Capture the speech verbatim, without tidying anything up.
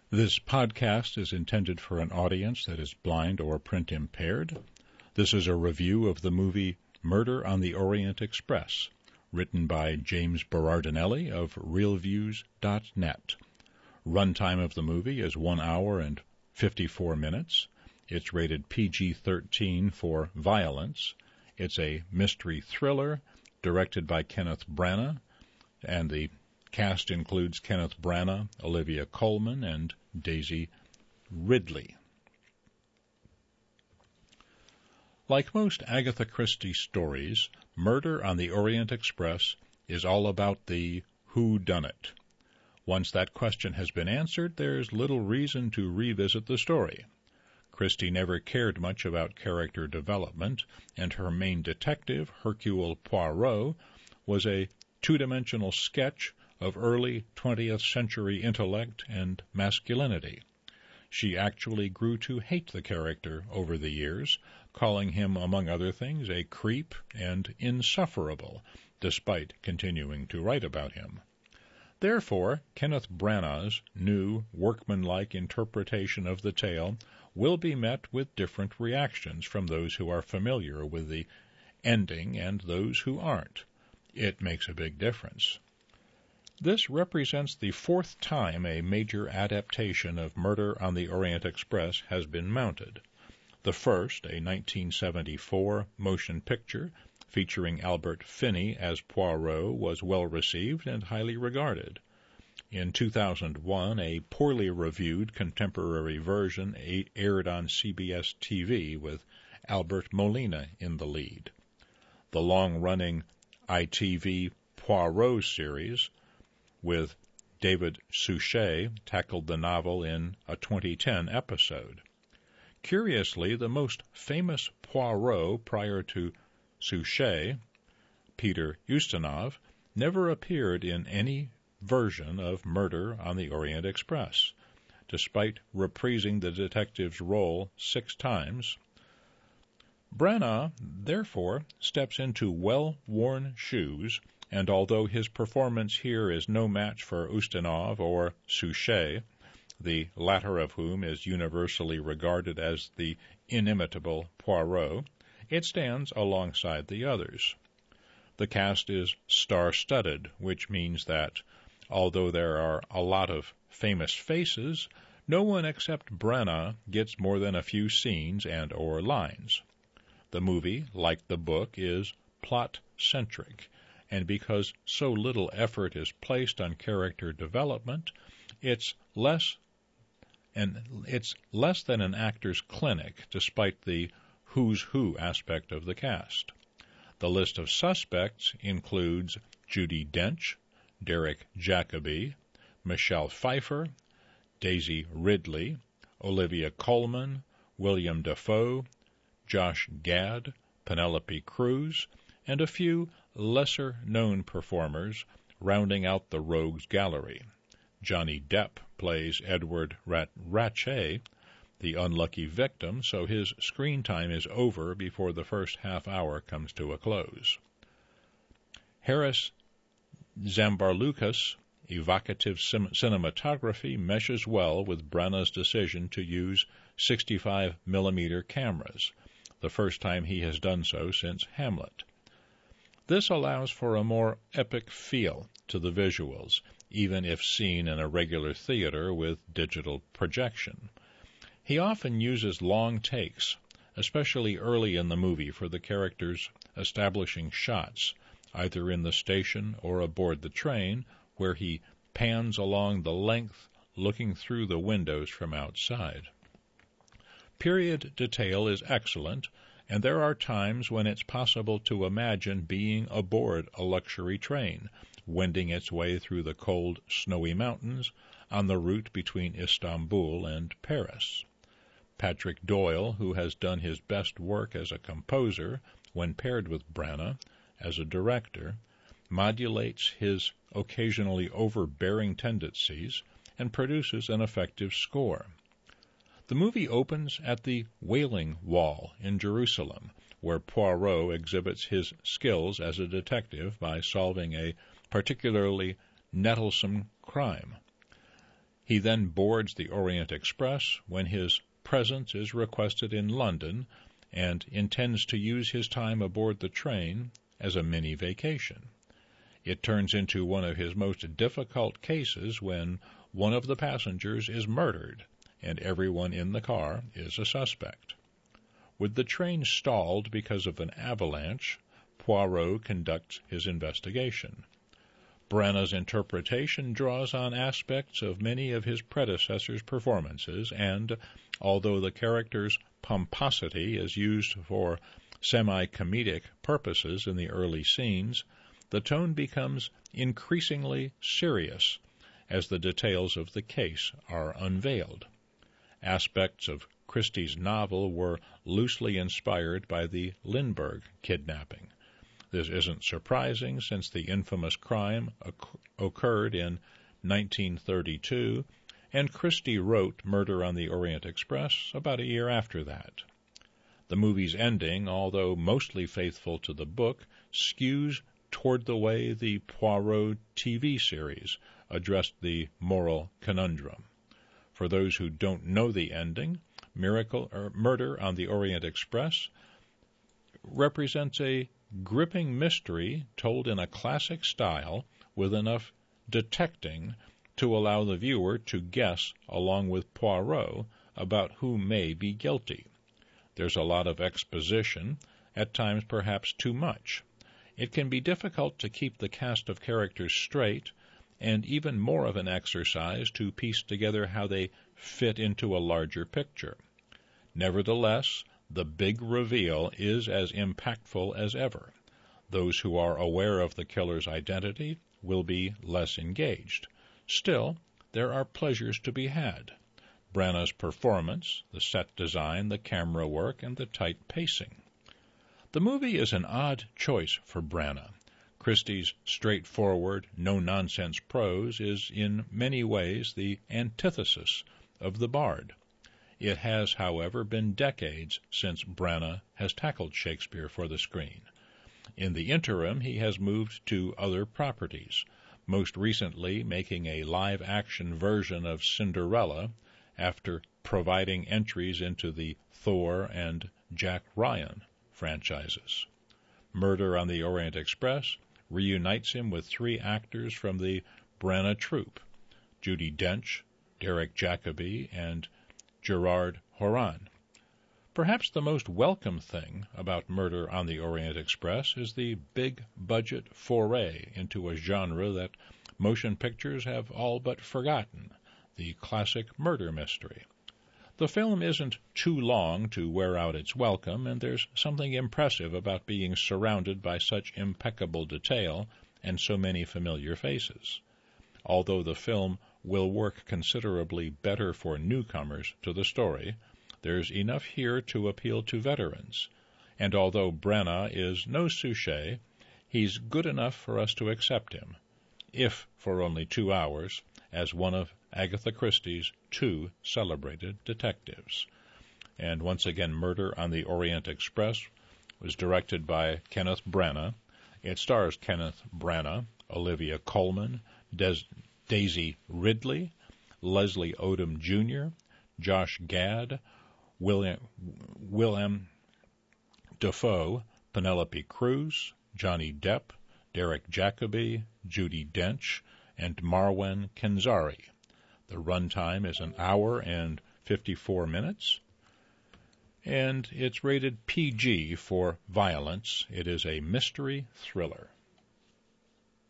This podcast is intended for an audience that is blind or print impaired. This is a review of the movie Murder on the Orient Express, written by James Berardinelli of real views dot net. Runtime of the movie is one hour and fifty-four minutes. It's rated P G thirteen for violence. It's a mystery thriller directed by Kenneth Branagh, and the cast includes Kenneth Branagh, Olivia Colman, and Daisy Ridley. Like most Agatha Christie stories, Murder on the Orient Express is all about the whodunit. Once that question has been answered, there's little reason to revisit the story. Christie never cared much about character development, and her main detective, Hercule Poirot, was a two-dimensional sketch of early twentieth century intellect and masculinity. She actually grew to hate the character over the years, calling him, among other things, a creep and insufferable, despite continuing to write about him. Therefore, Kenneth Branagh's new, workmanlike interpretation of the tale will be met with different reactions from those who are familiar with the ending and those who aren't. It makes a big difference. This represents the fourth time a major adaptation of Murder on the Orient Express has been mounted. The first, a nineteen seventy-four motion picture featuring Albert Finney as Poirot, was well received and highly regarded. In two thousand one, a poorly reviewed contemporary version aired on C B S T V with Albert Molina in the lead. The long-running I T V Poirot series with David Suchet tackled the novel in a twenty ten episode. Curiously, the most famous Poirot prior to Suchet, Peter Ustinov, never appeared in any version of Murder on the Orient Express. Despite reprising the detective's role six times, Branagh, therefore, steps into well-worn shoes, and although his performance here is no match for Ustinov or Suchet, the latter of whom is universally regarded as the inimitable Poirot, it stands alongside the others. The cast is star-studded, which means that, although there are a lot of famous faces, no one except Branagh gets more than a few scenes and or lines. The movie, like the book, is plot-centric, and because so little effort is placed on character development, it's less and it's less than an actor's clinic, despite the who's who aspect of the cast. The list of suspects includes Judi Dench, Derek Jacobi, Michelle Pfeiffer, Daisy Ridley, Olivia Colman, William Dafoe, Josh Gad, Penelope Cruz, and a few lesser-known performers rounding out the rogues gallery. Johnny Depp plays Edward Rat- Ratche, the unlucky victim, so his screen time is over before the first half hour comes to a close. Harris Zambarlukas' evocative sim- cinematography meshes well with Branagh's decision to use sixty-five millimeter cameras, the first time he has done so since Hamlet. This allows for a more epic feel to the visuals, even if seen in a regular theater with digital projection. He often uses long takes, especially early in the movie, for the characters establishing shots, either in the station or aboard the train, where he pans along the length, looking through the windows from outside. Period detail is excellent, and there are times when it's possible to imagine being aboard a luxury train, wending its way through the cold, snowy mountains on the route between Istanbul and Paris. Patrick Doyle, who has done his best work as a composer when paired with Branagh as a director, modulates his occasionally overbearing tendencies and produces an effective score. The movie opens at the Wailing Wall in Jerusalem, where Poirot exhibits his skills as a detective by solving a particularly nettlesome crime. He then boards the Orient Express when his presence is requested in London and intends to use his time aboard the train as a mini vacation. It turns into one of his most difficult cases when one of the passengers is murdered and everyone in the car is a suspect. With the train stalled because of an avalanche, Poirot conducts his investigation. Branagh's interpretation draws on aspects of many of his predecessors' performances, and although the character's pomposity is used for semi-comedic purposes in the early scenes, the tone becomes increasingly serious as the details of the case are unveiled. Aspects of Christie's novel were loosely inspired by the Lindbergh kidnapping. This isn't surprising, since the infamous crime occurred in nineteen thirty-two, and Christie wrote Murder on the Orient Express about a year after that. The movie's ending, although mostly faithful to the book, skews toward the way the Poirot T V series addressed the moral conundrum. For those who don't know the ending, Miracle or Murder on the Orient Express represents a gripping mystery told in a classic style with enough detecting to allow the viewer to guess along with Poirot about who may be guilty. There's a lot of exposition, at times perhaps too much. It can be difficult to keep the cast of characters straight, and even more of an exercise to piece together how they fit into a larger picture. Nevertheless, the big reveal is as impactful as ever. Those who are aware of the killer's identity will be less engaged. Still, there are pleasures to be had. Branagh's performance, the set design, the camera work, and the tight pacing. The movie is an odd choice for Branagh. Christie's straightforward, no-nonsense prose is in many ways the antithesis of The Bard. It has, however, been decades since Branagh has tackled Shakespeare for the screen. In the interim, he has moved to other properties, most recently making a live-action version of Cinderella after providing entries into the Thor and Jack Ryan franchises. Murder on the Orient Express reunites him with three actors from the Branagh troupe, Judi Dench, Derek Jacobi, and Gerard Horan. Perhaps the most welcome thing about Murder on the Orient Express is the big-budget foray into a genre that motion pictures have all but forgotten, the classic murder mystery. The film isn't too long to wear out its welcome, and there's something impressive about being surrounded by such impeccable detail and so many familiar faces. Although the film will work considerably better for newcomers to the story, there's enough here to appeal to veterans, and although Branagh is no Suchet, he's good enough for us to accept him, if for only two hours, as one of Agatha Christie's two celebrated detectives. And once again, Murder on the Orient Express was directed by Kenneth Branagh. It stars Kenneth Branagh, Olivia Colman, Des- Daisy Ridley, Leslie Odom Junior, Josh Gad, William, Willem Dafoe, Penelope Cruz, Johnny Depp, Derek Jacobi, Judi Dench, and Marwan Kenzari. The runtime is an hour and fifty-four minutes, and it's rated P G for violence. It is a mystery thriller.